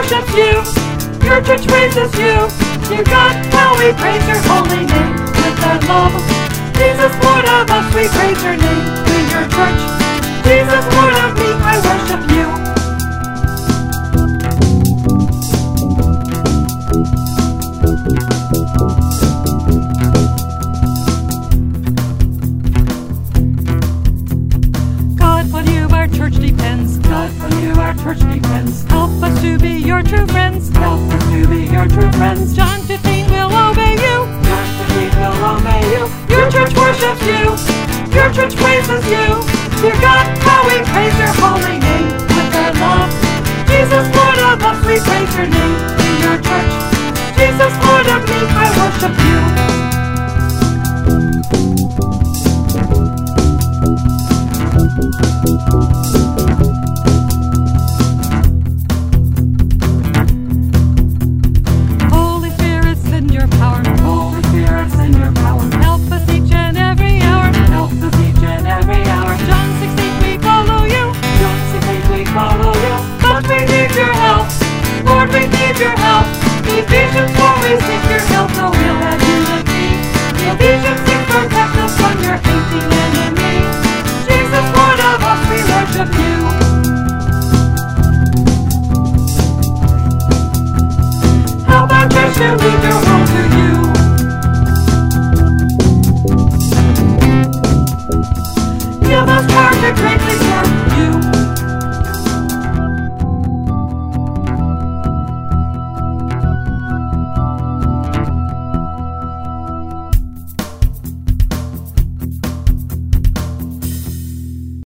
worships you. Your church praises you. Dear God, how we praise your holy name with our love. Jesus, Lord of us, we praise your name. We your church. Jesus, Lord of me, I worship you. God, on you our church depends. God, on you our church depends. Help us to be your true friends. Help us to be your true friends. John 15 will obey you. John 15 will obey you. Your church worships you. Your church praises you. Dear God, how we praise your holy name with our love. Jesus, Lord of us, we praise your name. In your church, Jesus, Lord of me, I worship you. Holy Spirit, send your power. Holy Spirit, send your power. Help us each and every hour. Help us each and every hour. John 16, we follow you. John 16, we follow you. But we need your help. Lord, we need your help. Ephesians 4, we seek